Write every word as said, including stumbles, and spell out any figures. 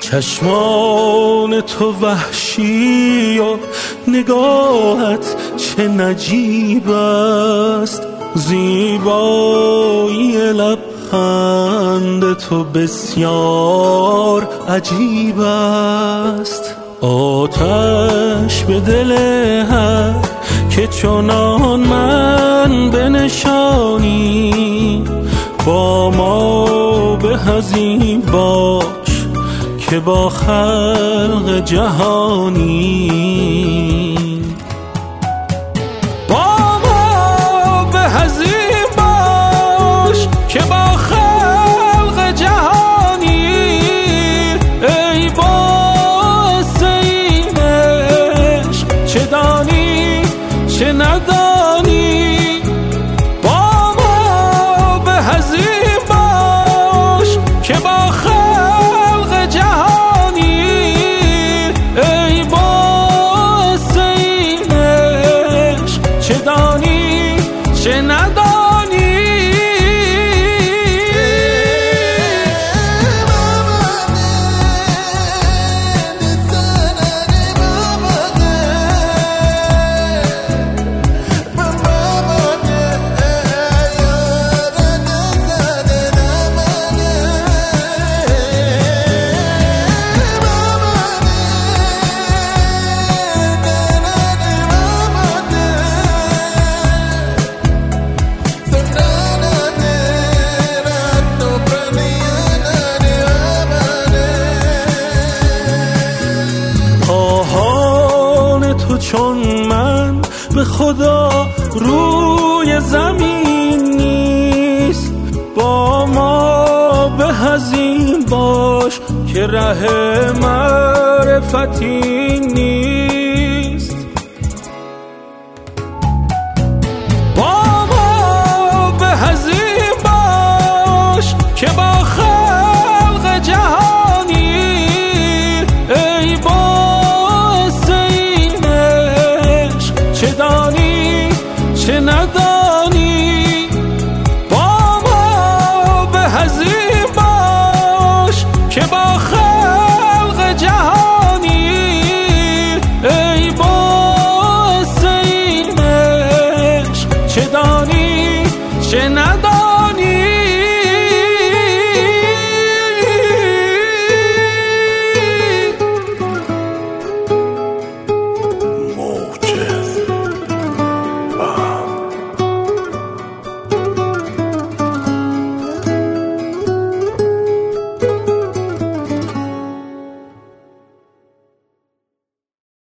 چشمان تو وحشی و نگاهت چه نجیب است، زیبایی لبخند تو بسیار عجیب است. آتش به دل هر که چنان من بنشانی، با ما به هزین باش که با خلق جهانی. با ما به هزین باش که با خلق جهانی، ای باعث این عشق چه دانی چه ندانی. با ما به هزین باش که با خلق جهانی، ای باعث این عشق چه دانی چه ندانی. چون من به خدا روی زمین نیست، با ما به هزین باش که ره معرفتی نیست. با ما به هزین باش که با خلق جهانی، ای باعث این عشق چه دانی چه ندانی. با ما به هزین باش که با خلق جهانی، ای باعث این عشق چه دانی چه ندانی.